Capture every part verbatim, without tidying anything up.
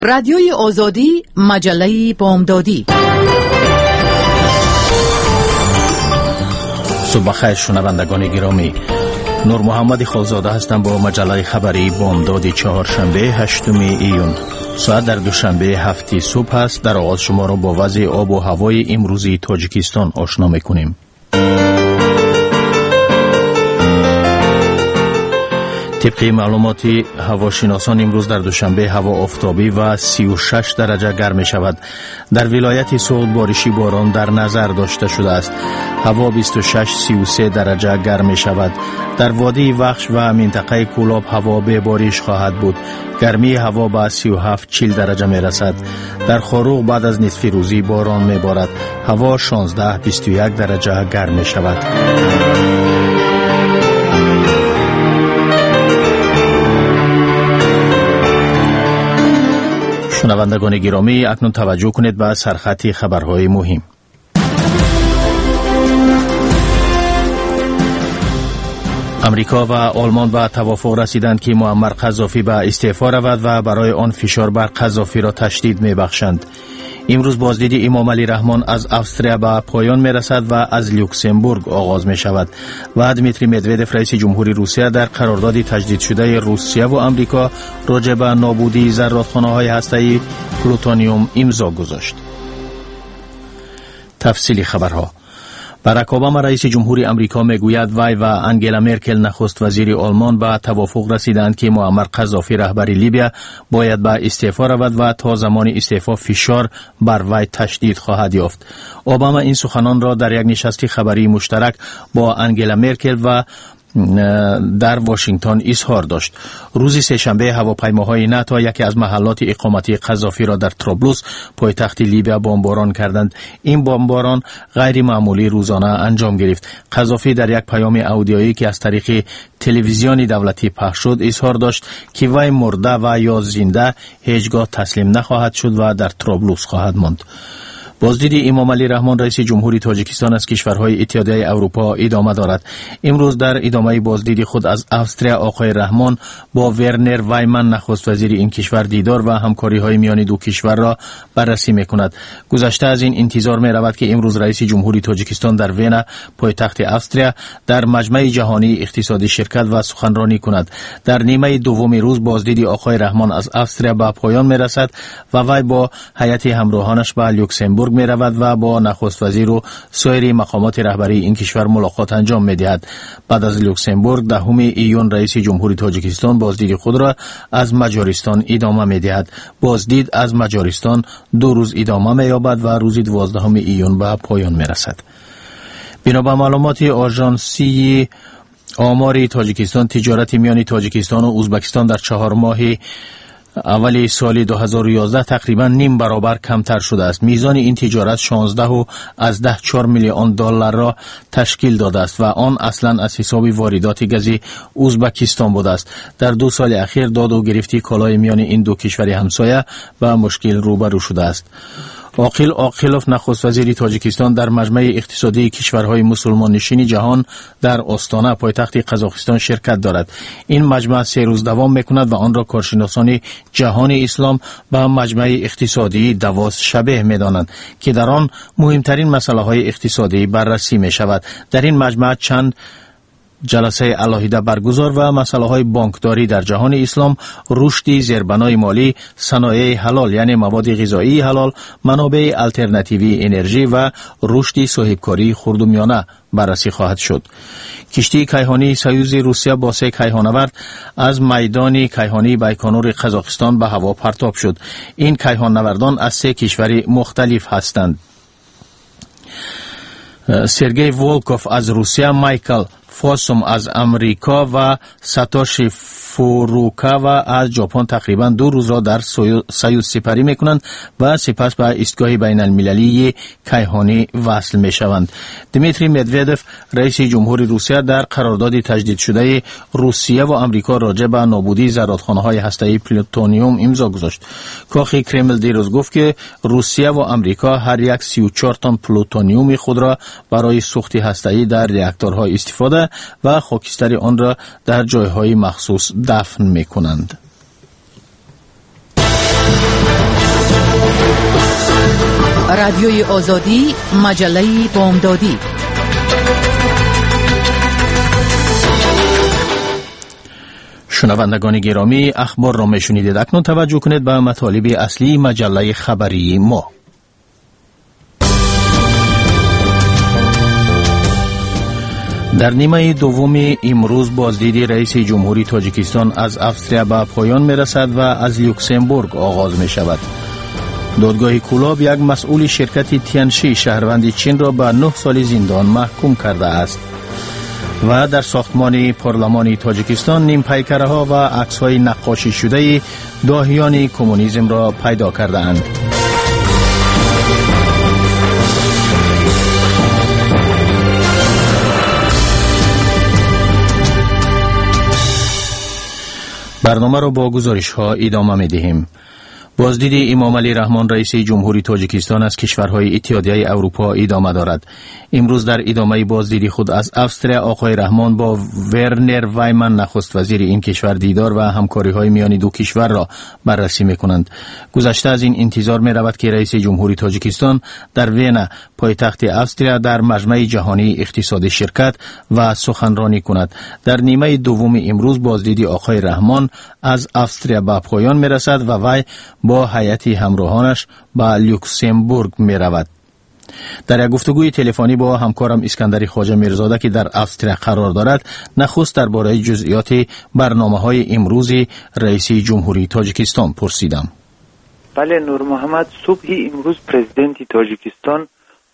رادیوی آزادی، مجله بامدادی. صبح خیر شنوندگان گرامی، نور محمد خالزاده هستم با مجله خبری بامداد چهارشنبه هشتم ایون. ساعت در دوشنبه هفت صبح است. در آغاز شما را با وضع آب و هوای امروزی تاجیکستان آشنا می‌کنیم. طبق معلومات هواشناسان امروز در دوشنبه هوا آفتابی و سی و شش درجه گرم می شود. در ولایت سوئد بارشی باران در نظر داشته شده است. هوا بیست و شش سی و سه درجه گرم می شود. در وادی وخش و منطقه کولاب هوا به بارش خواهد بود. گرمی هوا به سی و هفت چهل درجه می رسد. در خاروق بعد از نصف روزی باران می بارد. هوا شانزده بیست و یک درجه گرم می شود. شنوندگان گرامی، اکنون توجه کنید به سرخط خبرهای مهم. امریکا و آلمان به توافق رسیدند که معمر قذافی به استعفا رود و برای آن فشار بر قذافی را تشدید می‌بخشند. امروز بازدید امام علی رحمان از استریا به پایان می رسد و از لوکزامبورگ آغاز می شود و دمیتری مدودف رئیس جمهوری روسیه در قرارداد تجدید شده روسیه و امریکا راجع به نابودی زرادخانه‌های هسته‌ای پلوتونیوم امضا گذاشت. تفصیلی خبرها. باراک اوباما رئیس جمهوری امریکا میگوید وی و انگلا مرکل نخست وزیر آلمان به توافق رسیدند که معمر قذافی رهبر لیبیا باید به استعفا رود و تا زمان استعفا فشار بر وی تشدید خواهد یافت. اوباما این سخنان را در یک نشست خبری مشترک با انگلا مرکل و در واشنگتن اظهار داشت. روز سه‌شنبه هواپیماهای ناتو یکی از محلات اقامتی قذافی را در طرابلس پایتخت لیبیا بمباران کردند. این بمباران غیر معمولی روزانه انجام گرفت. قذافی در یک پیام اودیویی که از طریق تلویزیون دولتی پخش شد اظهار داشت که وی مرده و یا زنده هیچگاه تسلیم نخواهد شد و در طرابلس خواهد ماند. بازدید امام علی رحمان رئیس جمهوری تاجیکستان از کشورهای اتحادیه اروپا ادامه دارد. امروز در ادامه بازدید خود از استریا آقای رحمان با ورنر وایمن نخست وزیر این کشور دیدار و همکاری‌های میان دو کشور را بررسی می‌کند. گذشته از این انتظار می‌رود که امروز رئیس جمهوری تاجیکستان در وینا پایتخت استریا در مجمع جهانی اقتصادی شرکت و سخنرانی کند. در نیمه دوم روز بازدید آقای رحمان از استریا به پایان می‌رسد و وی با هیئت همراهانش به لوکزامبورگ می رود و با نخست وزیر و سایر مقامات رهبری این کشور ملاقات انجام می دهد. بعد از لوکزامبورگ دهم ایون رئیس جمهوری تاجیکستان بازدید خود را از مجارستان ادامه می دهد. بازدید از مجارستان دو روز ادامه می یابد و روز دوازدهم ایون به پایان می رسد. بنا به معلومات آژانسی آمار تاجیکستان، تجارت میان تاجیکستان و ازبکستان در چهار ماه اولی سال دو هزار و یازده تقریبا نیم برابر کمتر شده است. میزان این تجارت شانزده و از ده چهار میلیون دلار را تشکیل داده است و آن اصلا از حساب واردات گاز ازبکستان بوده است. در دو سال اخیر داد و گرفتی کالای میان این دو کشور همسایه با مشکل روبرو شده است. عاقل عاقلوف نخست وزیر تاجیکستان در مجمع اقتصادی کشورهای مسلمان نشین جهان در آستانه پایتخت قزاقستان شرکت دارد. این مجمع سه روز دوام میکند و آن را کارشناسان جهان اسلام به مجمع اقتصادی دواس شبه میدانند که در آن مهمترین مسائل های اقتصادی بررسی می شود. در این مجمع چند جلسه علاهیده برگزار و مسائل های بانکداری در جهان اسلام، رشد زیربنای مالی، صنایع حلال یعنی مواد غذایی حلال، منابع الटरनेटिव्ی انرژی و رشد صاحبکاری خردمیانه بررسی خواهد شد. کشتی کیهانی سویوز روسیه با سه کیهانورد از میدان کیهانی بایکانور قزاقستان به هوا پرتاب شد. این کیهانوردان از سه کشور مختلف هستند. سرگئی ولکوف از روسیه، مایکل فاسوم از امریکا و ساتوشی فوروکاوا از ژاپن تقریبا دو روز را در سویوز سپری میکنند و سپس به ایستگاه بین المللی کیهانی وصل میشوند. دمیتری مدودف رئیس جمهوری روسیه در قرارداد تجدید شده روسیه و امریکا راجع به نابودی زرادخانه‌های هسته‌ای پلوتونیوم امضا گذاشت. کاخ کرمل دیروز گفت که روسیه و امریکا هر یک سی و چهار تن پلوتونیوم خود را برای سوخت هسته‌ای در راکتورها استفاده و خاکستر آن را در جایهای مخصوص دفن می‌کنند. رادیوی آزادی، مجله بامدادی. شنوندگان گرامی، اخبار را میشنیدید. اکنون توجه کنید به مطالب اصلی مجله خبری ما. در نیمه دوم امروز بازدید رئیس جمهوری تاجیکستان از افسریا به پایان میرسد و از لوکسمبورگ آغاز می شود. دادگاه کولاب یک مسئول شرکت تیانشی شهروند چین را به نه سال زندان محکوم کرده است. و در ساختمان پارلمان تاجیکستان نیم پیکره ها و عکس های نقاشی شده داهیان کمونیسم را پیدا کرده اند. برنامه را با گزارش ها ادامه می دهیم. بازدید امام علی رحمان رئیس جمهوری تاجیکستان از کشورهای اتحادیه اروپا ادامه دارد. امروز در ادامه بازدید خود از افسریا آقای رحمان با ورنر وایمن نخست وزیر این کشور دیدار و همکاری های میان دو کشور را بررسی میکنند. گذشته از این انتظار می رود که رئیس جمهوری تاجیکستان در وینا پایتخت افسریا در مجمع جهانی اقتصادی شرکت و سخنرانی کند. در نیمه دوم امروز بازدید آقای رحمان از افسریا به پایان می رسد و وی با هیئت همراهانش به لوکسمبورگ می رود. در یک گفتگوی تلفنی با همکارم اسکندر خواجه میرزاده که در افسریا قرار دارد، نخست درباره جزئیات برنامه‌های امروز رئیس جمهوری تاجیکستان پرسیدم. بله نور محمد، صبح امروز پرزیدنت تاجیکستان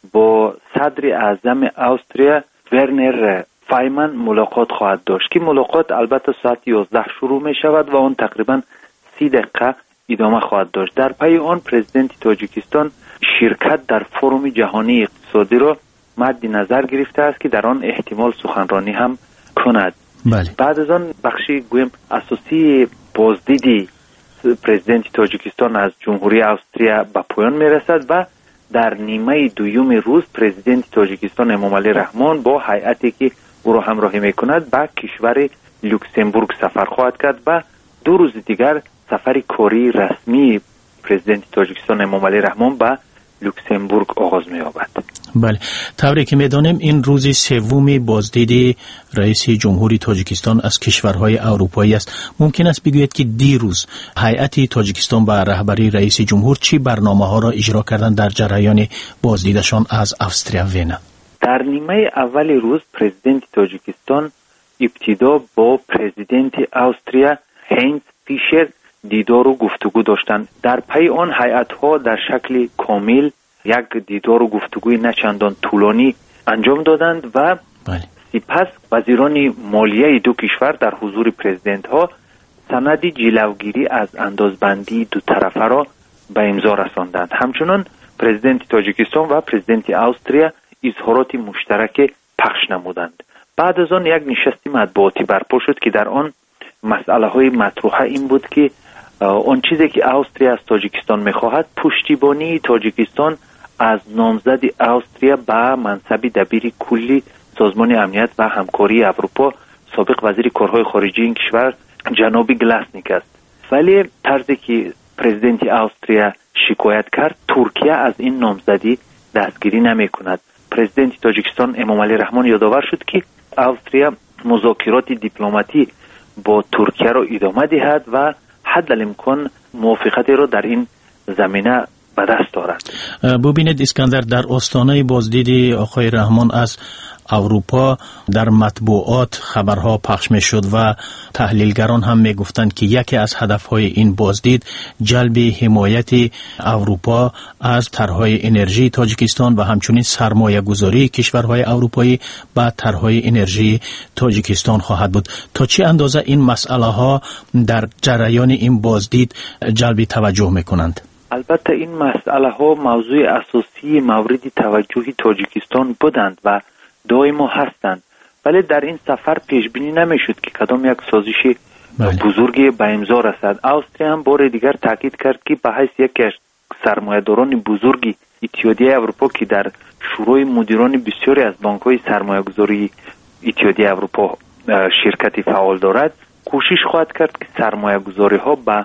با صدر اعظم استرالیا ورنر وایمن ملاقات خواهد داشت که ملاقات البته ساعت یازده شروع می شود و آن تقریبا سی دقیقه ادامه خواهد داشت. در پی آن پرزیدنت تاجیکستان شرکت در فروم جهانی اقتصادی را مد نظر گرفته است که در آن احتمال سخنرانی هم کند. بله. بعد از آن بخشی گویم اساسی بازدید پرزیدنت تاجیکستان از جمهوری استرالیا به پایان میرسد و در نیمه دوم روز پرزیدنت تاجیکستان امام علی رحمان با هیئتی که او را همراهی میکند به کشور لوکسمبورگ سفر خواهد کرد و دو روز دیگر سفر کاری رسمی پرزیدنت تاجیکستان امام علی رحمان به لوکسمبورگ آغاز می‌یابد. بله، طوری که می‌دانیم این روز سوم بازدید رئیس جمهوری تاجیکستان از کشورهای اروپایی است. ممکن است بگویید که دیروز هیئت تاجیکستان به رهبری رئیس جمهور چی برنامه‌ها را اجرا کردند در جریان بازدیدشان از افسریا وینا؟ در نیمه اول روز پرزیدنت تاجیکستان ابتدا با پرزیدنت استرالیا هینز فیشر دیدار و گفتگو داشتند. در پی آن هیئت‌ها در شکل کامل یک دیدار و گفتگوی نچندان طولانی انجام دادند و بله. سپس وزیران مالیه دو کشور در حضور پرزیدنت‌ها سند جلوگیری از اندازبندی دو طرفه را به امضا رساندند. همچنان پرزیدنت تاجیکستان و پرزیدنت استرالیا اظهارات مشترک پخش نمودند. بعد از آن یک نشست مطبوعاتی برپا شد که در آن مسئله‌های مطروحه این بود که آن چیزی که استرالیا از تاجیکستان می‌خواهد پشتیبانی تاجیکستان از نامزد استرالیا به منصب دبیر کلی سازمان امنیت و همکاری اروپا سابق وزیر کارهای خارجه این کشور جناب گلاسنیک است. ولی طرزی که پرزیدنت استرالیا شکایت کرد ترکیه از این نامزدی دستگیری نمی‌کند. پرزیدنت تاجیکستان امام علی رحمان یادآور شد که استرالیا مذاکرات دیپلماتی با ترکیه را ادامه دهد و حد الامکان موافقتی را در این زمینه به دست دارد. ببینید اسکندر، در آستانه بازدید آقای رحمان از اروپا در مطبوعات خبرها پخش می شد و تحلیلگران هم می گفتند که یکی از هدفهای این بازدید جلب حمایت اروپا از طرحهای انرژی تاجیکستان و همچنین سرمایه گذاری کشورهای اروپایی به طرحهای انرژی تاجیکستان خواهد بود. تا چه اندازه این مسئله ها در جریان این بازدید جلب توجه می کنند؟ البته این مسئله ها موضوع اساسی مورد توجه تاجیکستان بودند و دائما هستند، ولی در این سفر پیش بینی نمیشد که کدام یک سازش بزرگی به امضا رسد. استرالیا هم بار دیگر تاکید کرد که به حیث یک سرمایه‌داران بزرگی اتحادیه اروپا که در شورای مدیران بسیاری از بانک‌های سرمایه‌گذاری اتحادیه اروپا شرکتی فعال دارد، کوشش خواهد کرد که سرمایه‌گذاری‌ها به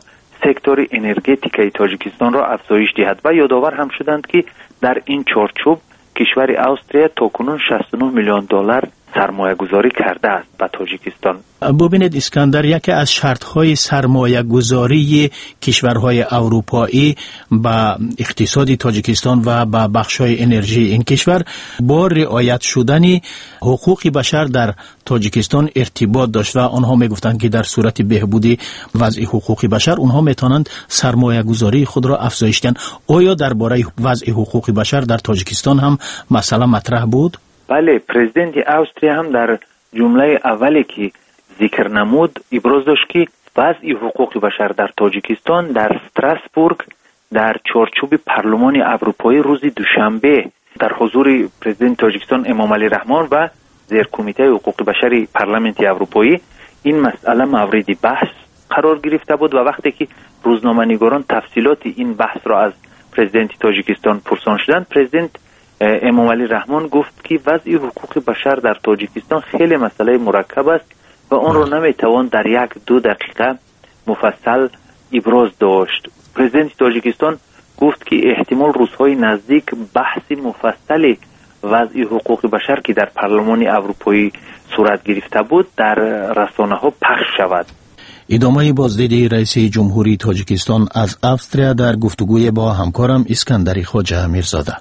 سکتور انرژتیکی تاجیکستان را افزایش دهد و یادآور هم شدند که در این چارچوب کشور استرالیا تاکنون شصت و نه میلیون دلار سرمایه گذاری کرده است به تاجیکستان. ببینید اسکندر، یکی از شرط‌های سرمایه گذاری کشورهای اروپایی با اقتصاد تاجیکستان و با بخش‌های انرژی این کشور با رعایت شدن حقوق بشر در تاجیکستان ارتباط داشت و آنها میگفتند که در صورت بهبود وضع حقوق بشر آنها میتونند سرمایه گذاری خود را افزایش دهند. آیا درباره وضع حقوق بشر در تاجیکستان هم مسئله مطرح بود؟ بله، پرزیدنت استرالیا هم در جمله اولی که ذکر نمود ابراز داشت که وضع حقوق بشر در تاجیکستان در استراسبورگ در چارچوب پارلمان اروپایی روز دوشنبه در حضور پرزیدنت تاجیکستان امام علی رحمان و زیر کمیته حقوق بشر پارلمان اروپایی این مسئله مورد بحث قرار گرفته بود و وقتی که روزنامه‌نگاران تفصیلات این بحث را از پرزیدنت تاجیکستان پرسان شدند، پرزیدنت امام علی رحمان گفت که وضع حقوق بشر در تاجیکستان خیلی مسئله مرکب است و آن را نمیتوان در یک دو دقیقه مفصل ابراز داشت. پرزیدنت تاجیکستان گفت که احتمال روزهای نزدیک بحث مفصل وضع حقوق بشر که در پارلمان اروپایی صورت گرفته بود در رسانه ها پخش شود. ادامه بازدید رئیس جمهوری تاجیکستان از استرالیا در گفتگوی با همکارم اسکندر خواجه میرزاده.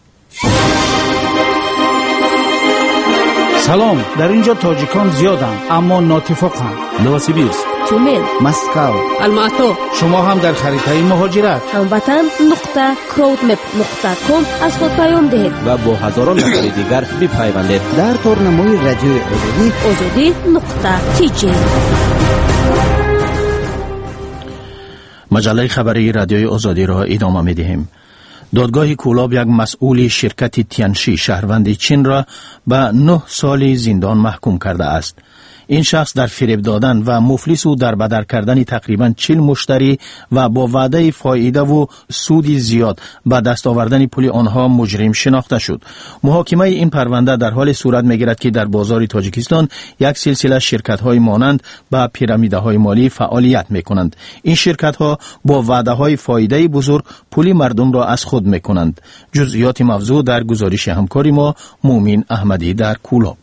سلام، در اینجا تاجیکان زیادند اما ناتفاقند. نوسیبیرسک، تومن، مسکو، الماتو. شما هم در خریطه مهاجرت هموطن نقطه کراودمپ نقطه کام از خود پیام دهید و با هزاران نفر دیگر بپیوندید در تورنمای رادیو آزادی آزادی نقطه تی جی. مجله خبری رادیوی آزادی را ادامه می‌دهیم. دادگاه کولاب یک مسئول شرکت تیانشی شهروند چین را به نه سال زندان محکوم کرده است. این شخص در فریب دادن و مفلس و در بدر کردن تقریباً چهل مشتری و با وعده فایده و سود زیاد به دست آوردن پول آنها مجرم شناخته شد. محاکمه این پرونده در حال صورت می‌گیرد که در بازار تاجیکستان یک سلسله شرکت‌های مانند به پیرامیدهای مالی فعالیت می‌کنند. این شرکت‌ها با وعده‌های فایده بزرگ پول مردم را از خود می‌کنند. جزئیات موضوع در گزارش همکاری ما مومین احمدی در کولاب.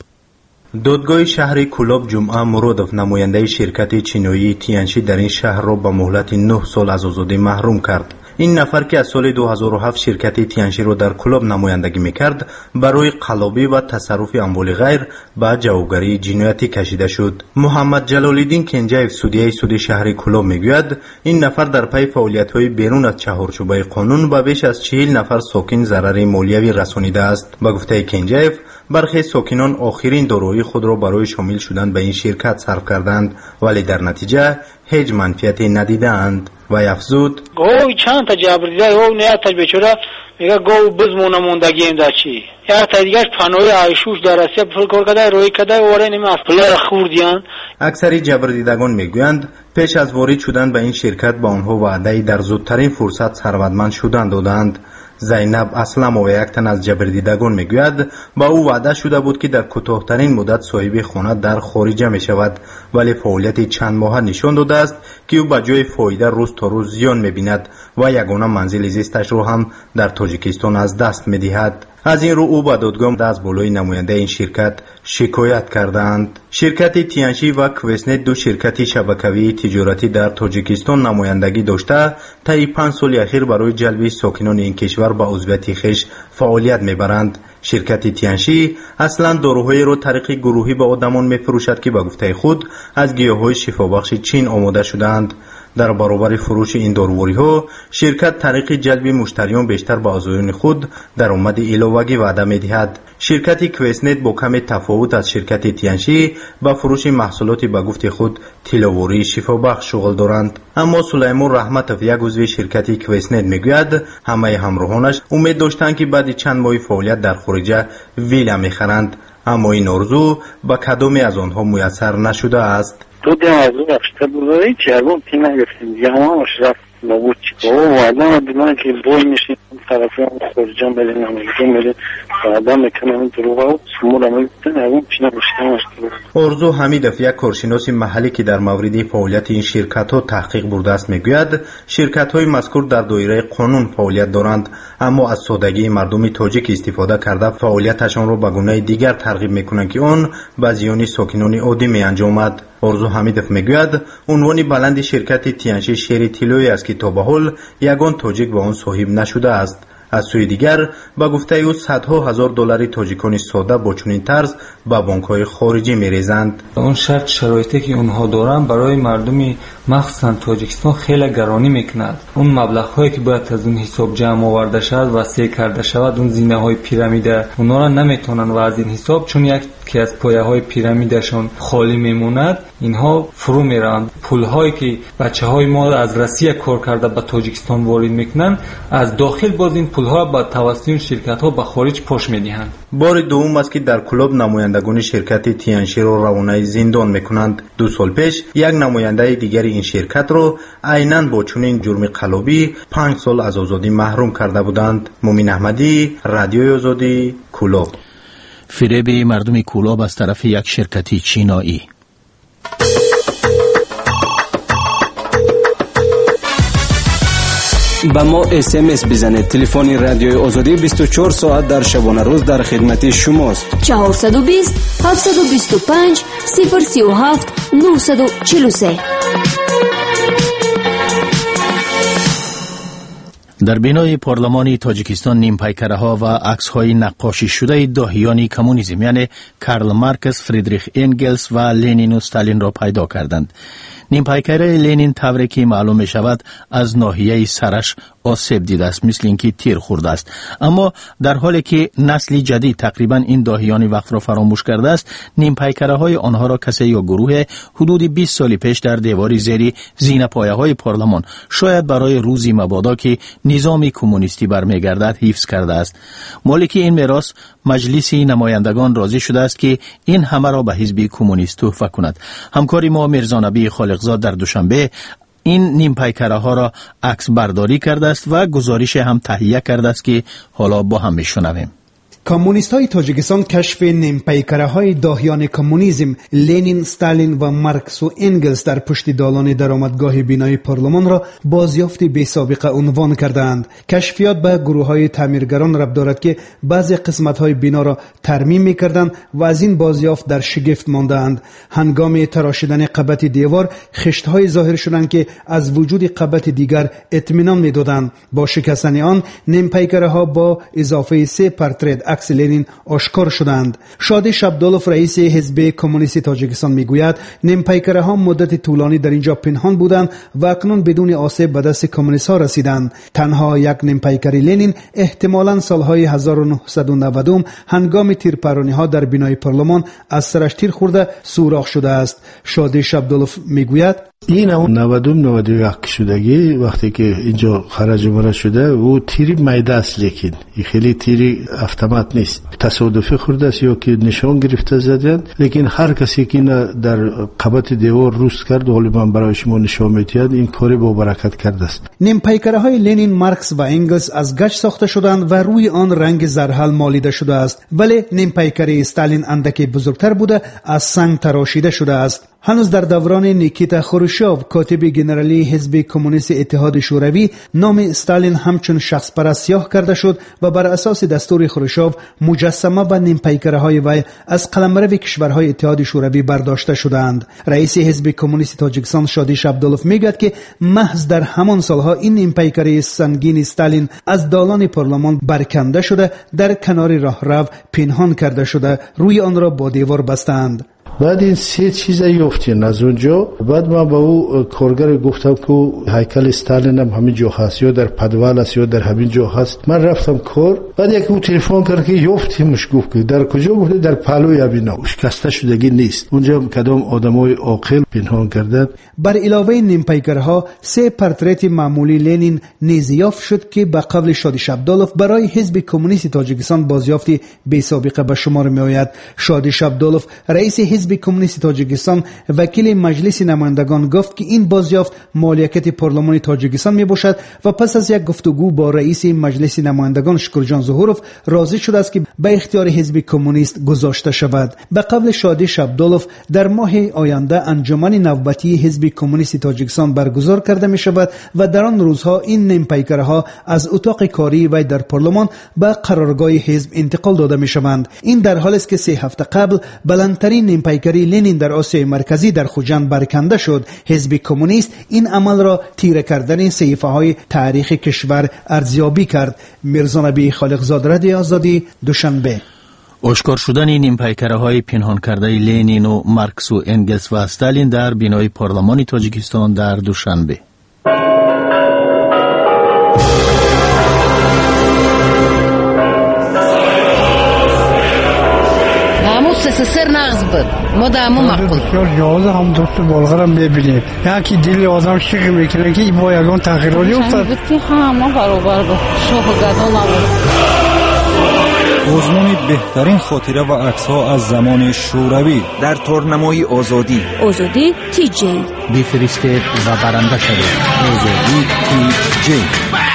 دادگاه شهر کولاب جمعه مرادف نماینده شرکت چینی تیانشی در این شهر را به مهلت نه سال از آزادی محروم کرد. این نفر که از سال دو هزار و هفت شرکت تیانشی را در کولاب نمایندگی میکرد برای قلابی و تصرف اموال غیر به جوابگری جنایتی کشیده شد. محمد جلال‌الدین کنجایف سودیه سود شهر کولاب میگوید این نفر در پی فعالیت‌های بیرون از چهارچوبه قانون به بیش از چهل نفر ساکن ضرر مالیوی رسانیده است. به گفته کنجایف برخی ساکنان آخرین دارایی خود را برای شامل شدن به این شرکت صرف کردند ولی در نتیجه هیچ منفعتی ندیدند. و افزود گوی چند تا جبریده او نه تا بیچاره میگه گو بزمونه موندگی این داشی یا تا دیگه پنوی عایشوش در اسیا پول کار کرده روی کرده وره نمی از پول خوردیان. اکثری جبردیدگان میگویند پیش از وارد شدن به این شرکت با آنها وعده در زودترین فرصت ثروتمند شدن دادند. زینب اسلم و یک تن از جبردیدگان میگوید با او وعده شده بود که در کوتاه‌ترین مدت صاحب خانه در خارجه می شود ولی فعالیت چند ماه نشان داده است که او به جای فایده روز تا روز زیان می‌بیند و یگانه منزل زیستش را هم در تاجیکستان از دست می‌دهد. از این رو او به دادگاه از بالای نماینده این شرکت شکایت کردند. شرکت تیانشی و کویسنت دو شرکت شبکه‌ای تجارتی در تاجیکستان نمایندگی داشته طی پنج سال اخیر برای جلب ساکنان این کشور به عضویت خویش فعالیت میبرند. شرکت تیانشی اصلا داروهای را طریق گروهی به آدمان میفروشد که به گفته خود از گیاهای شفابخش چین آماده شدند. در برابر فروش این داروهای ها شرکت طریق جلب مشتریان بیشتر به آزویان خود درآمد علاوه‌ای وعده می‌دهد. شرکت کویسنت با کمی تفاوت از شرکت تیانشی با فروش محصولات به گفته خود تیلاوری شفابخش شغل دارند. اما سلیمان رحمتوف یک عضو شرکت کویسنت میگوید همه همراهانش امید داشتند که بعد چند ماه فعالیت در خارجه ویلا میخرند اما این آرزو با کدامی از آنها میسر نشده است. تو ده از اون افشتر بودایی چه اون تی نگفتیم دیگه همه مشرف نبود چی که او وعده ما دیدن که بوی میشیم طرفی هم خورجان بله نمیدون بله آدم میکنم دروغ سمول عمل بودن اون پینا بشتن است. ارزو حمیدف یک کارشناس محلی که در مورد فعالیت این شرکت ها تحقیق برده است میگوید شرکت های مذکور در دایره قانون فعالیت دارند، اما از سادگی مردم تاجیک استفاده کرده فعالیتشان را به گونه دیگر ترغیب میکنند که آن به زیان ساکنان عادی می انجامد. ارزو حمیدف میگوید عنوان بلند شرکت تیانشی شیر طلایی است که تا به حال یگان تاجیک به آن صاحب نشده است. از سوی دیگر با گفته او صدها هزار دلار تاجیکان ساده با چنین طرز به بانک‌های خارجی می‌ریزند. اون شرط شرایطی که اونها دارن برای مردم مخصوصا تاجیکستان خیلی گرانی میکند. اون مبلغ‌هایی که باید از اون حساب جمع آورده شود و سه کرده شود اون زینه‌های پیرامیده اونها را نمیتونن و از این حساب چون یک که از پایه‌های پیرامیدشون خالی میموند اینها فرو میرند. پول‌هایی که بچه‌های ما از روسیه کار کرده به تاجیکستان وارد میکنن از داخل باز این پول‌ها با توسط شرکت‌ها به خارج پاش میدهند. بار دوم است که در کلوب نمایندگان شرکت تیانشی را روانه زندان میکنند. دو سال پیش یک نماینده دیگر این شرکت را عیناً با چنین جرم قلابی پنج سال از آزادی محروم کرده بودند. مومین احمدی، رادیوی آزادی، کلوب. فریب مردم کلوب از طرف یک شرکتی چینایی. با ما اس ام اس بزنید. تلفن رادیوی آزادی بیست و چهار ساعت در شبانه روز در خدمت شماست. چهارصد و بیست هفتصد و بیست و پنج صفر سی و هفت نهصد و چهل و سه. در بینای پارلمانی تاجیکستان نیم پیکره ها و عکس های نقاشی شده داهیان کمونیسم یعنی کارل مارکس، فریدریخ انگلز و لنین و استالین را پیدا کردند. نیم پیکره لنین طوری که معلوم می شود از ناحیه سرش آسیب دیده است، مثل اینکه تیر خورده است، اما در حالی که نسل جدید تقریبا این داهیان وقت را فراموش کرده است، نیم پیکره های آنها را کسی یا گروه حدود بیست سال پیش در دیواری زیر زینه پایه های پارلمان شاید برای روزی مبادا که نظام کمونیستی برمیگردد حفظ کرده است. مالک این میراث مجلس نمایندگان راضی شده است که این همه را به حزب کمونیست تحفه کند. همکاری ما میرزا نبی خالقزاد در دوشنبه این نیم پیکره ها را عکس برداری کرده است و گزارش هم تهیه کرده است که حالا با هم میشنویم. کمونیست های تاجیکستان کشف نیم پیکره های داهیان کمونیسم لنین، استالین و مارکس و انگلز در پشت دالان درآمدگاه بینای پارلمان را بازیافت بی سابقه عنوان کردند. کشفیات به گروه های تعمیرگران ربط دارد که بعضی قسمت های بنا را ترمیم می‌کردند و از این بازیافت در شگفت ماندند. هنگام تراشیدن قبط دیوار خشت های ظاهر شدند که از وجود قبط دیگر اطمینان می‌دادند. با شکستن آن نیم پیکره ها با اضافه سه پورترت عکس لنین آشکار شدند. شادی شبدالوف رئیس حزب کمونیست تاجیکستان میگوید نیم پیکره ها مدت طولانی در اینجا پنهان بودند و اکنون بدون آسیب به دست کمونیست ها رسیدند. تنها یک نیم پیکره لنین احتمالاً سالهای هزار و نهصد و نود هنگام تیرپرانی ها در بینای پارلمان از سرش تیر خورده سوراخ شده است. شادی شبدالوف میگوید این همون نود و نود و یک شدگی وقتی که اینجا خرج مرا شده و تیری میده است، لیکن این خیلی تیری автомат نیست، تصادفی خورده است یا که نشان گرفته زدند. لیکن هر کسی که در قبط دیوار روست کرد ولی من برای شما نشان میدهد این کاری با برکت کرده است. نیم پیکره های لنین، مارکس و انگلز از گچ ساخته شدند و روی آن رنگ زرحل مالیده شده است، ولی نیم پیکره استالین اندکی بزرگتر بوده از سنگ تراشیده شده است. هنوز در دوران نیکیتا خروشچوف کاتب گنرالی حزب کمونیست اتحاد شوروی نام استالین همچون شخص پرست سیاه کرده شد و بر اساس دستور خروشچوف مجسمه و نیم پیکره های وی از قلمرو کشورهای اتحاد شوروی برداشته شدند. رئیس حزب کمونیست تاجیکستان شادی شبدالوف میگوید که محض در همان سالها این نیم پیکره سنگین استالین از دالان پارلمان برکنده شده در کنار راهرو پنهان کرده شده، روی آن را با دیوار بستند. بعد این سه چیز یافتین از اونجا. بعد من با او کارگر گفتم که هیکل استالین هم همین جا هست، یا در پدوال است یا در همین جا هست. من رفتم کار، بعد یکی او تلفن کرد که یافتیمش. گفت که در کجا؟ گفت در پهلوی ابینا، شکسته شدگی نیست. اونجا کدام آدمای عاقل پنهان کردند. بر علاوه نیم پیکرها سه پورترت معمولی لنین نیز یافت شد که به قول شادی شبدالوف برای حزب کمونیست تاجیکستان بازیافتی بی سابقه به شمار می آید. شادی شبدالوف رئیس حزب حزب کمونیست تاجیکستان وکیل مجلس نمایندگان گفت که این بازیافت مالکیت پارلمان تاجیکستان می باشد و پس از یک گفتگو با رئیس مجلس نمایندگان شکرجان ظهورов راضی شده است که به اختیار حزب کمونیست گذاشته شود. به قول شادی شبدالوف در ماه آینده انجمن نوبتی حزب کمونیست تاجیکستان برگزار کرده می شود و در آن روزها این نیمپیکرها از اتاق کاری و در پارلمان به قرارگاه حزب انتقال داده می شوند. این در حالی است که سه هفته قبل بلندترین نیمپیکری لنین در آسیای مرکزی در خوجند برکنده شد. حزب کمونیست این عمل را تیره کردن صحیفه های تاریخ کشور ارزیابی کرد. میرزا نبی خالقزاد، رادیو آزادی، دوشنبه. اشکار شدن نیمپیکره های پنهان کرده لنین و مارکس و انگلس و استالین در بینای پارلمان تاجیکستان در دوشنبه. سر نغز بود ما دامو مقبول بسیار جواز هم دوست بلغرم ببینیم یکی دل آدم شیق میکنه که با یگان تغییراتی افتاد بود که همه برابر بود شوخ و گدا نبود. آزمون بهترین خاطره و عکس‌ها از زمان شوروی در تورنمای آزادی. آزادی تی جی بفرستید و برنده شدید. آزادی تی جی.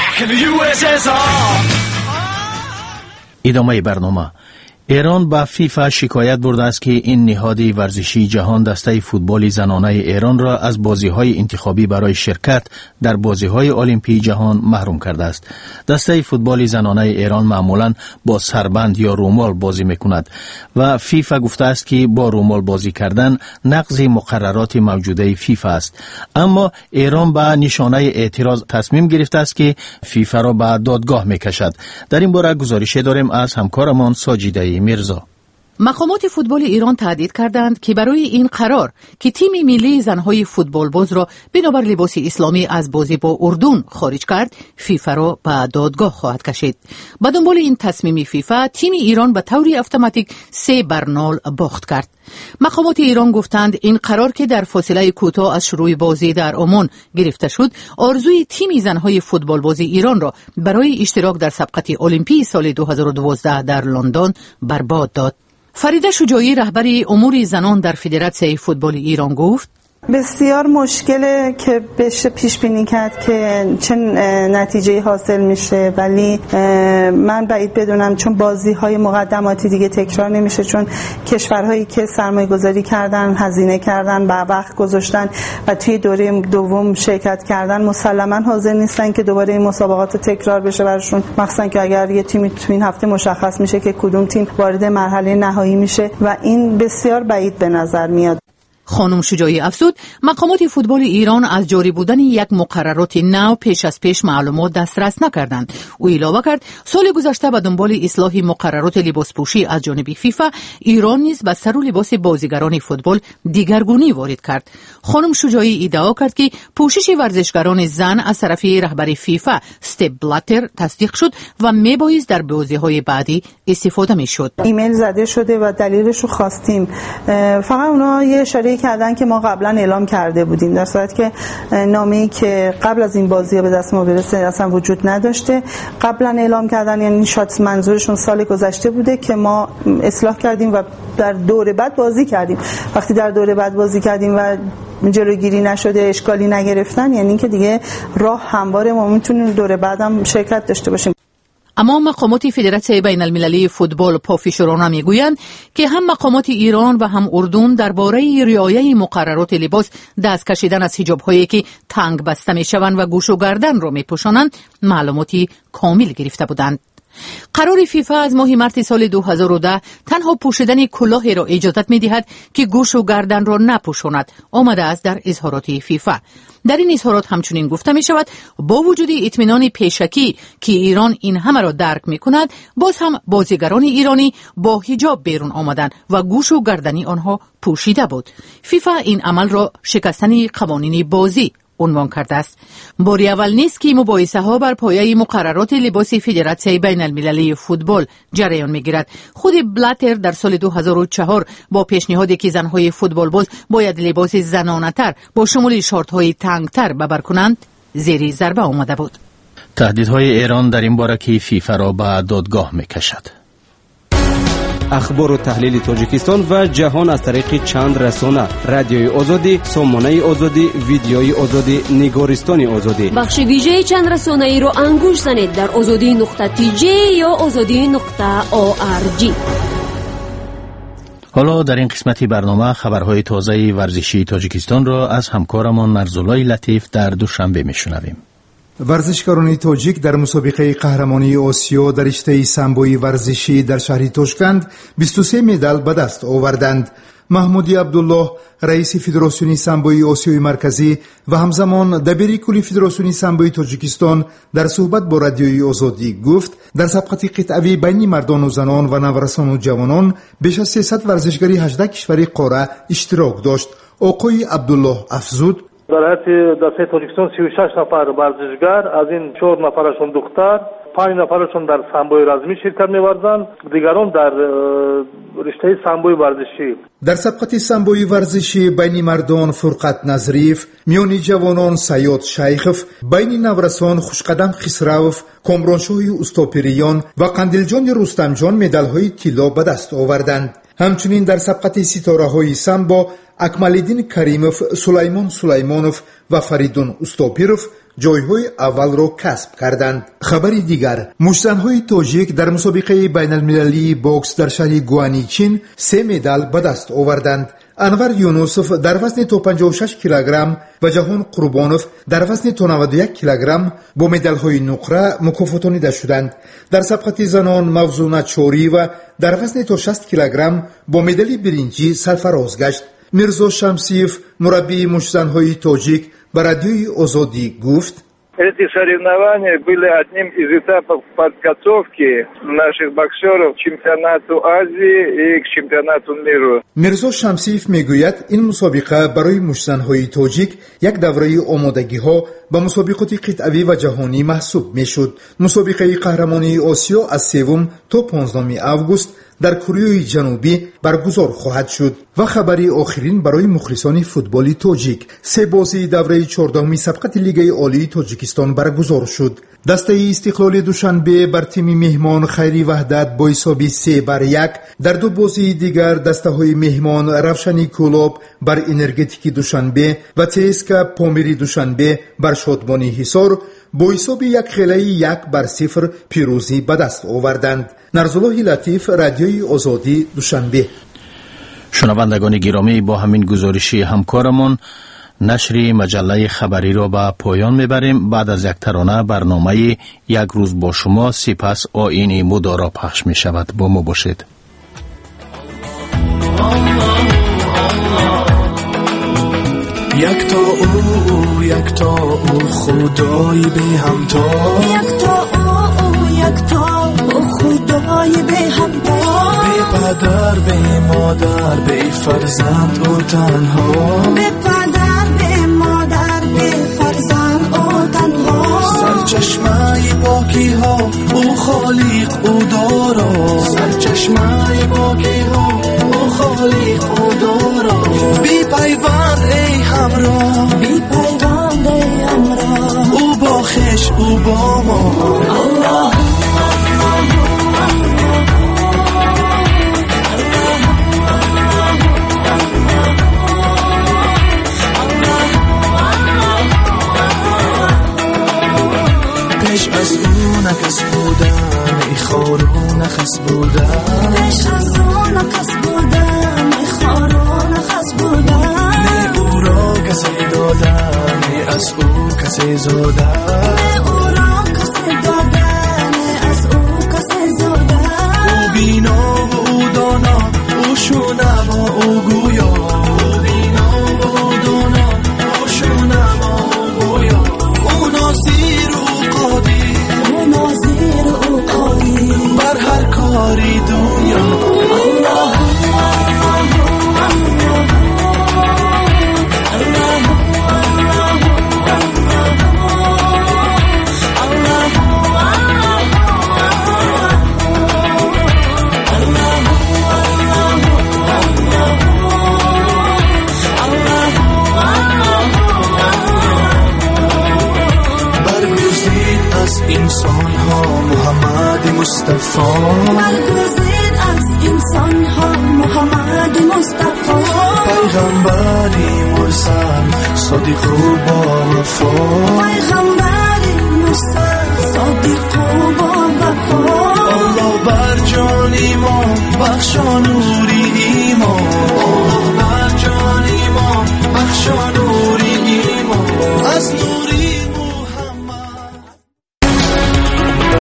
ادامه برنامه. ایران با فیفا شکایت برده است که این نهاد ورزشی جهان دسته فوتبال زنانه ایران را از بازی‌های انتخابی برای شرکت در بازی‌های المپی جهان محروم کرده است. دسته فوتبال زنانه ایران معمولاً با سربند یا رومال بازی می‌کند و فیفا گفته است که با رومال بازی کردن نقض مقررات موجوده فیفا است. اما ایران با نشانه اعتراض تصمیم گرفته است که فیفا را به دادگاه می‌کشد. در این باره گزارش داریم از همکارمان ساجیده میرزا. مقامات فوتبال ایران تهدید کردند که برای این قرار که تیم ملی زنهای فوتبال باز را بنابر لباس اسلامی از بازی با اردن خارج کرد، فیفا را به دادگاه خواهد کشید. به دنبال این تصمیم فیفا، تیم ایران به طور اتوماتیک سه بر نول باخت کرد. مقامات ایران گفتند این قرار که در فاصله کوتاه از شروع بازی در عمان گرفته شد، آرزوی تیم زنهای فوتبال باز ایران را برای اشتراک در سبقت المپی سال دو هزار و دوازده در لندن برباد داد. فریده شجاعی، رهبر امور زنان در فدراسیون فوتبال ایران، گفت بسیار مشکله که بشه پیش بینی کرد که چه نتیجه حاصل میشه، ولی من بعید بدونم چون بازی های مقدماتی دیگه تکرار نمیشه، چون کشورهایی که سرمایه گذاری کردن، هزینه کردن، با وقت گذاشتن و توی دوره دوم شرکت کردن مسلما حاضر نیستن که دوباره این مسابقات تکرار بشه براشون، مخصوصا که اگر یه تیمی تو این هفته مشخص میشه که کدوم تیم وارد مرحله نهایی میشه و این بسیار بعید به نظر میاد. خانم شجاعی افزود مقامات فوتبال ایران از جاری بودن یک مقررات نو پیش از پیش معلومات دسترس نکردند. او علاوه کرد سال گذشته به دنبال اصلاح مقررات لباسپوشی از جانب فیفا، ایران نیز به سر و لباس بازیگران فوتبال دیگرگونی وارد کرد. خانم شجاعی ادعا کرد که پوشش ورزشکاران زن از طرف رهبر فیفا استپ بلاتر تصدیق شد و میبایست در بازی‌های بعدی استفاده میشد. ایمیل زده شده و دلیلش رو خواستیم، فقط اونا یه اشاره کردن که ما قبلا اعلام کرده بودیم، در صورتی که نامه‌ای که قبل از این بازی‌ها به دست ما برسه اصلا وجود نداشته. قبلا اعلام کردن یعنی شاید منظورشون سال گذشته بوده که ما اصلاح کردیم و در دوره بعد بازی کردیم. وقتی در دوره بعد بازی کردیم و جلوگیری نشده، اشکالی نگرفتن، یعنی که دیگه راه همواره ما میتونیم دوره بعدم شرکت داشته باشیم. اما مقامات فدراسیون بین المللی فوتبال پافیشورانه میگویند که هم مقامات ایران و هم اردن درباره رعایت مقررات لباس دست کشیدن از حجاب‌هایی که تنگ بسته میشوند و گوش و گردن را میپوشانند معلوماتی کامل گرفته بودند. قرار فیفا از ماه مارس سال دو هزار و ده تنها پوشیدن کلاه را اجازت می‌دهد که گوش و گردن را نپوشاند آمده است در اظهارات فیفا. در این اظهارات همچنین گفته می شود با وجود اطمینان پیشکی که ایران این همه را درک می کند، باز هم بازیگران ایرانی با حجاب بیرون آمدند و گوش و گردنی آنها پوشیده بود. فیفا این عمل را شکستن قوانین بازی عنوان کرده است. بار اول نیست که مباحثه ها بر پایه مقررات لباس فدراسیون بین المللی فوتبال جریان میگیرد. خود بلاتر در سال دو هزار و چهار با پیشنهادی که زنهای فوتبال باز باید لباس زنانه تر با شمول شورت های تنگ تر ببر کنند زیر ضربه آمده بود. تهدیدهای ایران در این باره که فیفا را به دادگاه میکشد. اخبار و تحلیل تاجیکستان و جهان از طریق چند رسانه: رادیوی آزادی، سامانه آزادی، ویدیوی آزادی، نگارستان آزادی. بخش ویژه چند رسانه ای رو انگوش زنید در آزادی نقطه تی جی یا آزادی نقطه او آر جی. حالا در این قسمتی برنامه خبرهای تازه ورزشی تاجیکستان را از همکارمان مرزولای لطیف در دوشنبه میشنویم. ورزشکاران تاجیک در مسابقه قهرمانی آسیا در رشته سامبوی ورزشی در شهر تاشکند بیست و سه مدال به دست آوردند. محمودی عبدالله رئیس فدراسیون سامبوی آسیای مرکزی و همزمان دبیر کلی فدراسیون سامبوی تاجیکستان در صحبت با رادیوی آزادی گفت در سبقت قطعی بین مردان و زنان و نورسان و جوانان بیش از سیصد ورزشکاری هجده کشور قاره اشتراک داشت. آقای عبدالله افزود: در حیث دسته تاجیکستان سی و شش نفر ورزشگر، از این چهار نفرشون دختر، پنج نفرشون در سامبوی رزمی شرکت می‌ورزند، دیگران در رشته سامبوی ورزشی. در سبقت سامبوی ورزشی بین مردان فرقت نظریف، میان جوانان سیاد شیخف، بین نورسان خوشقدم خسروف، کامرانشاه استاپریان و قندیلجان رستمجان مدال‌های طلا به دست آوردند. همچنین در سبقت ستاره‌های سامبو اکمالدین کریموف، سلیمان سلیمانوف و فریدون استاپیروف جایهای اول را کسب کردند. خبری دیگر: مشت‌زن‌های تاجیک در مسابقه بین المللی بوکس در شهر گوانی چین سه مدال به دست آوردند. انور یونوسوف در وزن تا پنجاه و شش کیلوگرم و جهان قربانوف در وزن تا نود و یک کیلوگرم با مدال‌های نقره مکافاتانیده شدند. در سبقت زنان موزونه چوری و در وزن تا شصت کیلوگرم با مدال برنجی سرفراز گشت. میرزا شمسیف مربی مشت‌زن‌های تاجیک به رادیوی آزادی گفت: Эти соревнования были одним из этапов подготовки наших боксеров к чемпионату Азии и к чемпионату мира. میرزا شمسیف میگوید این مسابقه برای مشت‌زن‌های تاجیک یک دوره آمادگی‌ها به مسابقات قطعی و جهانی محسوب میشد. مسابقه قهرمانی آسیا از سوم تا پانزدهم آگوست در کره جنوبی برگزار خواهد شد. و خبری آخرین برای مخلصان فوتبال تاجیک: سه بازی دوره چهاردهمی سبقت لیگ عالی تاجیکستان برگزار شد. دسته استقلال دوشنبه بر تیم مهمان خیری وحدت با حساب سه بر یک. در دو بازی دیگر دسته های مهمان روشنی کلوب بر انرژتیک دوشنبه و تسکا پامیری دوشنبه بر شادمانی حصار با حساب یک خیلی یک بر صفر پیروزی به دست آوردند. نرزالله لطیف، رادیوی آزادی، دوشنبه. شنوندگان گرامی، با همین گزارشی همکارمان نشر مجله خبری را به پایان میبریم. بعد از یک ترانه برنامه یک روز با شما سپس آیین مدارا پخش می شود. با ما باشید. یک تا او یک تا او خدای به همتا، یک تا او یک تا او خدای به همتا، به پدر به مادر به فرزند او تنها، به پدر به مادر به فرزند او تنها، سرچشمه پاکی ها او خالق او دارا، سرچشمه پاکی ها او خالق او دارا، بی پیوند ای همراه، بی پیوند ای همراه، او با خش او با ما. الله پیش از او نکس بودم ای خارو نخس بودم، پیش از او نکس بودم ای خارو نخس بودم، نه او را کسی دادم نه از او کسی زادم، نه او را کسی دادم نه از او کسی زادم، او بینا و او دانا او شنوا او گویا، او بینا و او دانا او شنوا او گویا، او ناصیر او قادر، او ناصیر او قادر بر هر کاری دنیا. الله انسان ها محمد مصطفی، برگزید از انسان ها محمد مصطفی پیغمبری مرسل صادق و با وفا پیغمبری مرسل صادق و با وفا الله بر جان ایمان بخشا نوری